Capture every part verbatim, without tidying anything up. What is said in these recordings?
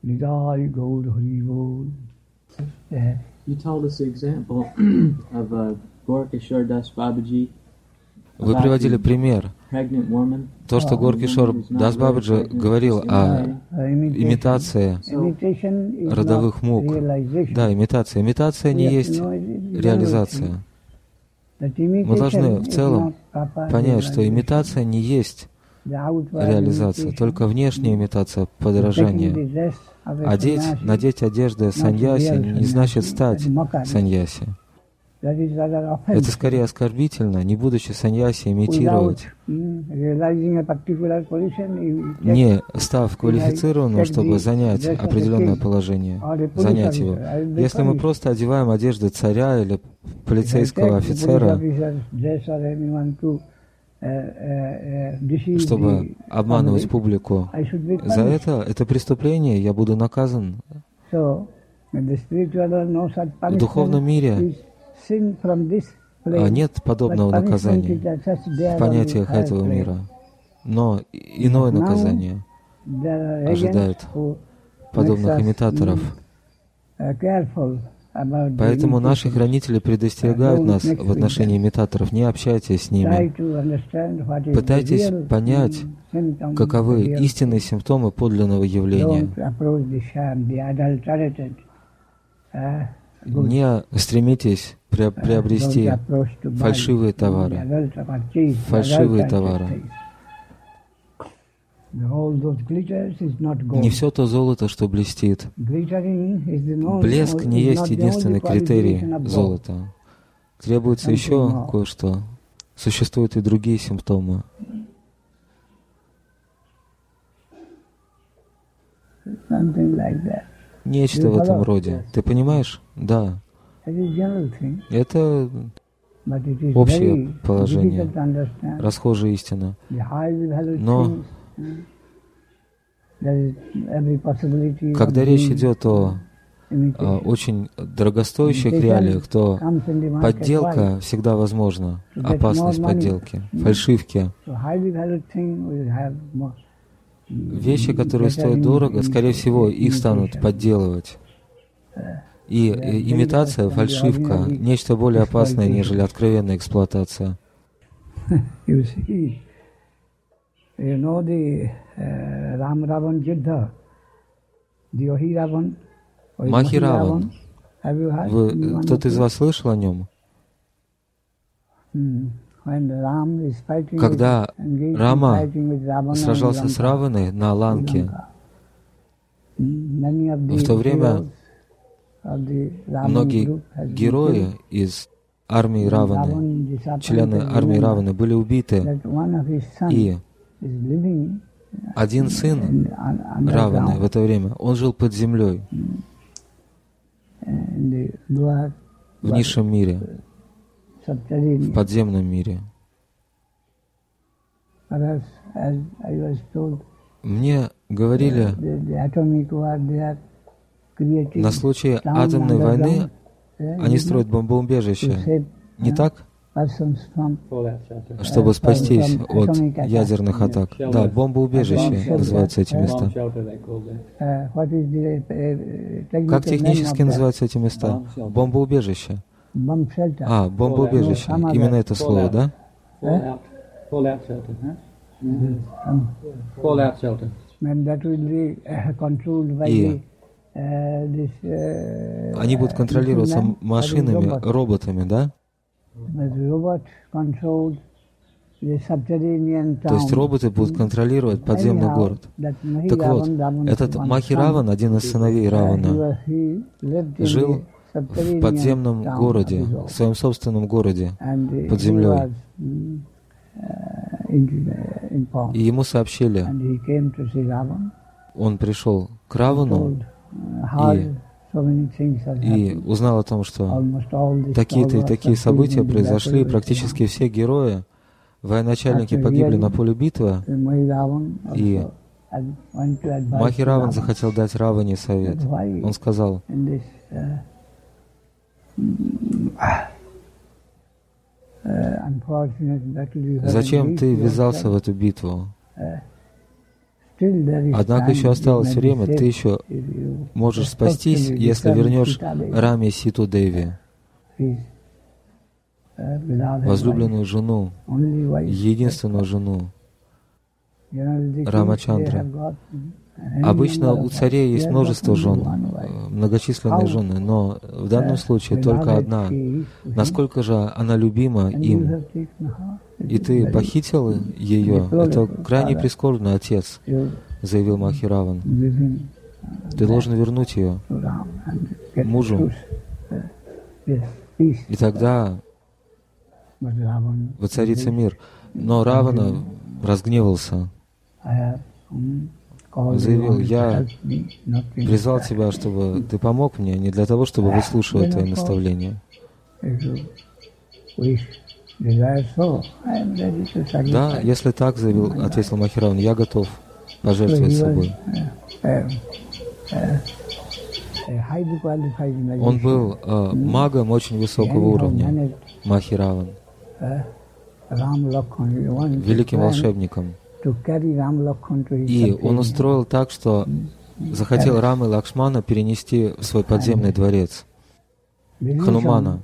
Nidai Gaur Hari Bol. You told us the example of uh, Gorkishore Das Babaji. Вы приводили пример, то, что Горкишор Дас Бабаджи говорил о имитации родовых мук. Да, имитация. Имитация не есть реализация. Мы должны в целом понять, что имитация не есть реализация, только внешняя имитация, подражание. Одеть, надеть одежды саньяси не значит стать саньяси. Это скорее оскорбительно, не будучи саньяси, имитировать, не став квалифицированным, чтобы занять определенное положение, занять его. Если мы просто одеваем одежды царя или полицейского офицера, чтобы обманывать публику, за это, это преступление, я буду наказан. В духовном мире нет подобного наказания в понятиях этого мира, но иное наказание ожидает подобных имитаторов. Поэтому наши хранители предостерегают нас в отношении имитаторов. Не общайтесь с ними. Пытайтесь понять, каковы истинные симптомы подлинного явления. Не стремитесь приобрести фальшивые товары. Фальшивые товары. Не все то золото, что блестит. Блеск не есть единственный критерий золота. Требуется еще кое-что. Существуют и другие симптомы. Нечто в этом роде. Ты понимаешь? Да. Это общее положение, расхожая истина. Но когда речь идет о, о очень дорогостоящих реалиях, то подделка всегда возможна, опасность подделки, фальшивки. Вещи, которые стоят дорого, скорее всего, их станут подделывать. И, и имитация, фальшивка, нечто более опасное, нежели откровенная эксплуатация. You know the uh, Ram Ravan Jiddha, the Ohi Ravan, Махи Раван. Вы, кто-то из вас слышал о нем? Когда Рама сражался с Раваной на Ланке, в то время многие герои из армии Раваны, члены армии Раваны, были убиты, и один сын Раваны в это время, он жил под землей, в низшем мире, в подземном мире. Мне говорили, на случай атомной войны они строят бомбоубежище. Не так? Чтобы спастись от ядерных атак. Да, бомбоубежище называются эти места. Как технически называются эти места? Бомбоубежище. А, бомбоубежище. Именно это слово, да? И они будут контролироваться машинами, роботами, да? То есть роботы будут контролировать подземный город. Так вот, этот Махи Раван, один из сыновей Равана, жил в подземном городе, в своем собственном городе, под землей. И ему сообщили, он пришел к Равану и и узнал о том, что такие-то и такие события произошли, и практически все герои, военачальники погибли на поле битвы, и Махи Раван захотел дать Раване совет. Он сказал, зачем ты ввязался в эту битву? Однако еще осталось время, ты еще можешь спастись, если вернешь Раме Ситу Деви, возлюбленную жену, единственную жену Рамачандры. Обычно у царей есть множество жен, многочисленные жены, но в данном случае только одна. Насколько же она любима им? И ты похитил ее? Это крайне прискорбно, отец, заявил Махираван. Ты должен вернуть ее мужу. И тогда воцарится мир. Но Равана разгневался. Заявил: я призвал тебя, чтобы ты помог мне, не для того, чтобы выслушивать твои наставления. Да, если так, заявил, ответил Махираван, я готов пожертвовать собой. Он был э, магом очень высокого уровня, Махираван, великим волшебником. И он устроил так, что захотел Рамы и Лакшмана перенести в свой подземный дворец. Ханумана.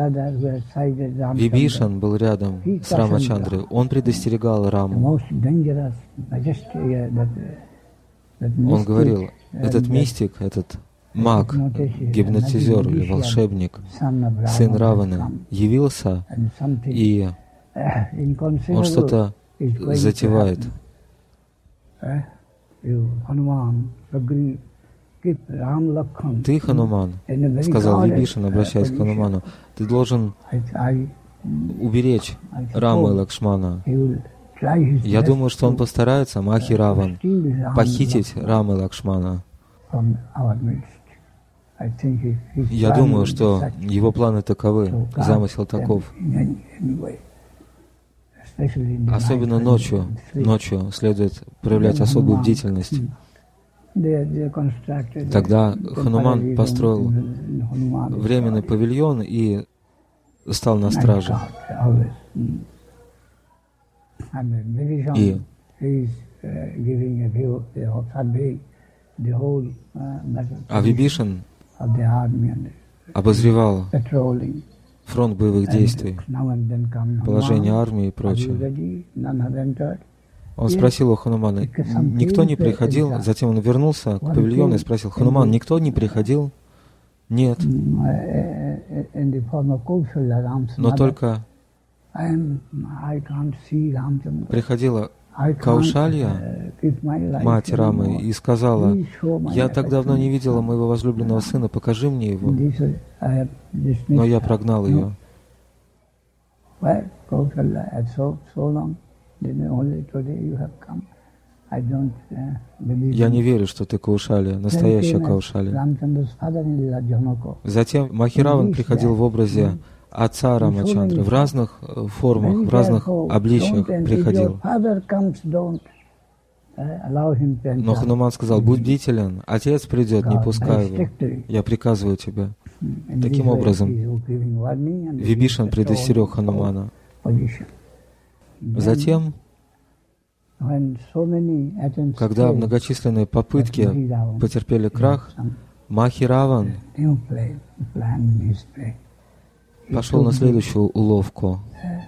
Вибишан был рядом с Рамачандрой. Он предостерегал Раму. Он говорил: этот мистик, этот маг, гипнотизер или волшебник, сын Раваны, явился, и он что-то затевает. Ты, Хануман, сказал Вибишан, обращаясь к Хануману, ты должен уберечь Раму и Лакшмана. Я думаю, что он постарается, Махираван, похитить Раму и Лакшмана. Я думаю, что его планы таковы, замысел таков. Особенно ночью, ночью следует проявлять особую бдительность. Тогда Хануман построил временный павильон и стал на страже. И а Вибишан обозревал фронт боевых действий, положение армии и прочее. Он спросил у Ханумана, никто не приходил, затем он вернулся к павильону и спросил: Хануман, никто не приходил? Нет. Но только приходила Каушалья, мать Рамы, и сказала: я так давно не видела моего возлюбленного сына, покажи мне его. Но я прогнал ее. Я не верю, что ты Каушалья, настоящая Каушалья. Затем Махираван приходил в образе отца Рамачандры, в разных формах, в разных обличиях приходил. Но Хануман сказал: будь бдителен, отец придет, не пускай его, я приказываю тебе. Таким образом, Вибишан предостерег Ханумана. Затем, когда многочисленные попытки потерпели крах, Махираван пошел на следующую уловку.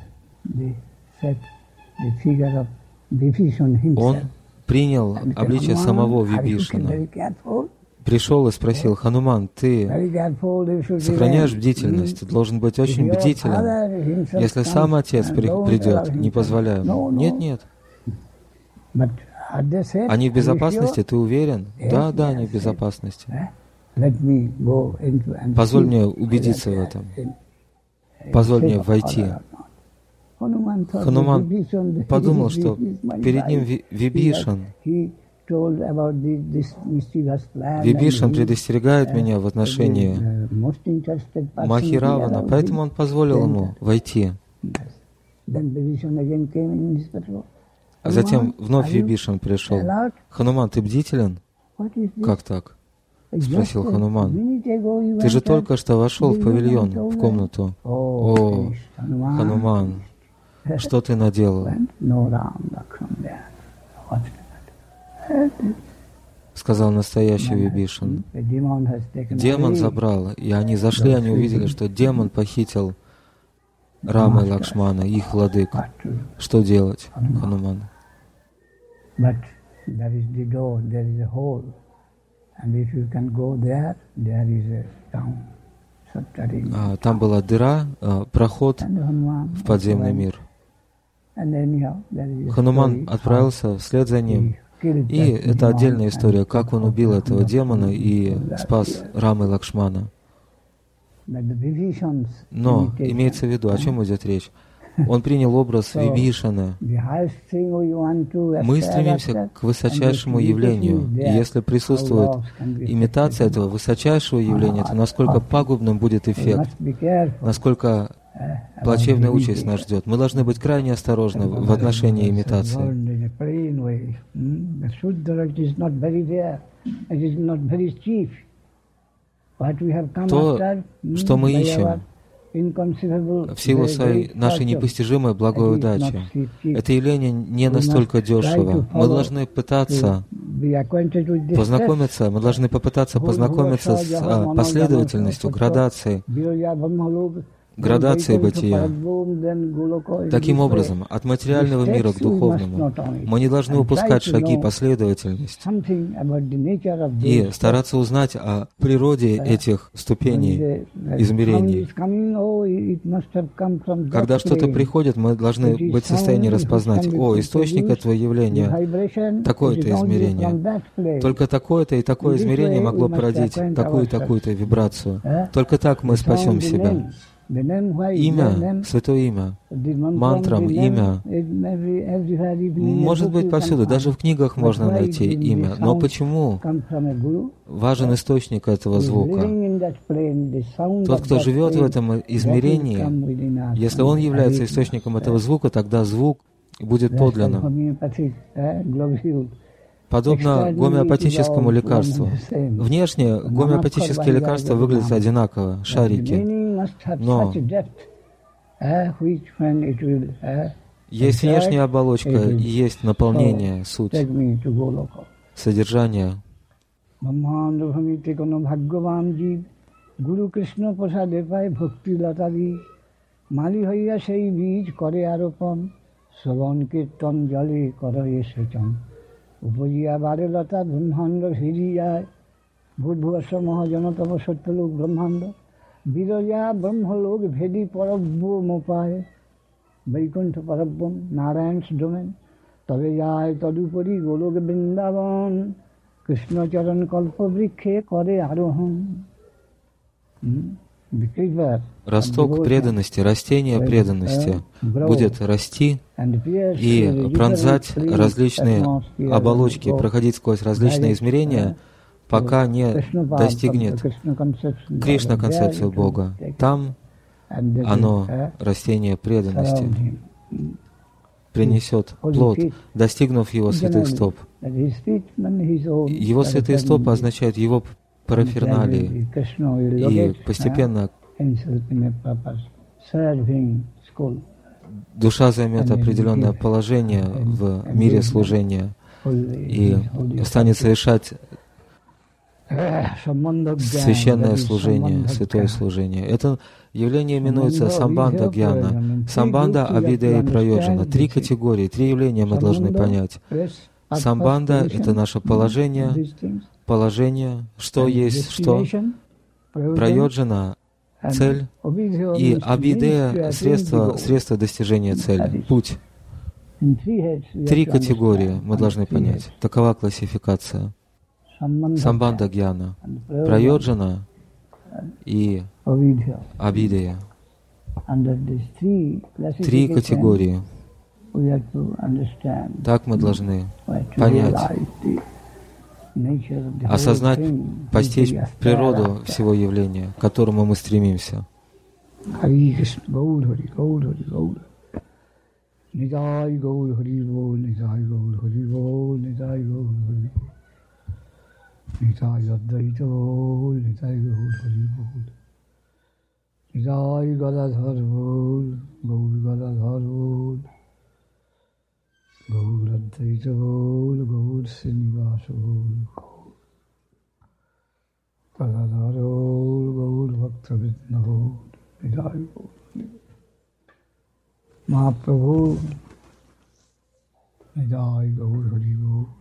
Он принял обличие самого Вибишана. Пришел и спросил: Хануман, ты сохраняешь бдительность, ты должен быть очень бдителен. Если сам отец при, придет, не позволяю. Нет, нет. Они в безопасности, ты уверен? Да, да, они в безопасности. Позволь мне убедиться в этом. Позволь мне войти. Хануман подумал, что перед ним Вибишан. Вибишан предостерегает меня в отношении Махиравана, поэтому он позволил ему войти. А затем вновь Вибишан пришел. Хануман, ты бдителен? Как так? Спросил Хануман. Ты же только что вошел в павильон, в комнату. О, Хануман, что ты наделал? сказал настоящий Вибишан. Демон забрал, и они зашли, они увидели, что демон похитил Рама и Лакшмана, их владык. Что делать, Хануман? А, там была дыра, проход в подземный мир. Хануман отправился вслед за ним. И это отдельная история, как он убил этого демона и спас Рама и Лакшмана. Но имеется в виду, о чем идет речь? Он принял образ Вибишана. Мы стремимся к высочайшему явлению. И если присутствует имитация этого высочайшего явления, то насколько пагубным будет эффект, насколько плачевная участь нас ждет. Мы должны быть крайне осторожны в отношении имитации. То, что мы ищем, в силу своей нашей непостижимой благой удачи, это явление не настолько дешево. Мы должны пытаться познакомиться, мы должны попытаться познакомиться с последовательностью, градацией, градации бытия. Таким образом, от материального мира к духовному мы не должны упускать шаги последовательности и стараться узнать о природе этих ступеней, измерений. Когда что-то приходит, мы должны быть в состоянии распознать: о, источник этого явления, такое-то измерение. Только такое-то и такое измерение могло породить такую и такую-то вибрацию. Только так мы спасем себя. Имя, святое имя, мантрам имя, может быть повсюду, даже в книгах можно найти имя. Но почему важен источник этого звука? Тот, кто живет в этом измерении, если он является источником этого звука, тогда звук будет подлинным. Подобно гомеопатическому лекарству. Внешне гомеопатические лекарства выглядят одинаково, шарики. Но есть внешняя оболочка, и есть наполнение, суть, содержание. উপজিয়া বারে লতা ব্রহ্মাণ্ড ভিজিয়ায় ভূতভুবস্ব মহাজনতম সত্যলোক ব্রহ্মাণ্ড বিরজা ব্রহ্মলোক ভেদি পরব্রহ্মোপায় বৈকুণ্ঠ পরব্রহ্ম নারায়ণস ডোমেন তবে যায় তদুপরি গোলক বৃন্দাবন কৃষ্ণচরণ কল্পবৃক্ষে করে আরোহণ। Росток преданности, растение преданности будет расти и пронзать различные оболочки, проходить сквозь различные измерения, пока не достигнет Кришна-концепцию Бога. Там оно, растение преданности, принесет плод, достигнув его святых стоп. Его святые стопы означают его параферналии, и постепенно душа займет определенное положение в мире служения и станет совершать священное служение, святое служение. Это явление именуется самбанда гьяна, самбанда, авидея и прайоджана. Три категории, три явления мы должны понять. Самбанда — это наше положение, положение, что есть что, прайоджана — цель, и авидея — средство, средство достижения цели, путь. Три категории мы должны понять. Такова классификация. Самбанда гьяна, прайоджана и авидея. Три категории. Так мы должны понять, осознать, постичь природу всего явления, к которому мы стремимся. Gaur Advaita Gaur, Gaur Srinivasa Gaur, Gadadhara Gaur, Gaur Bhakta-vrinda Gaur, Nidai Gaur. Mahaprabhu, Nidai Gaur Hari Gaur.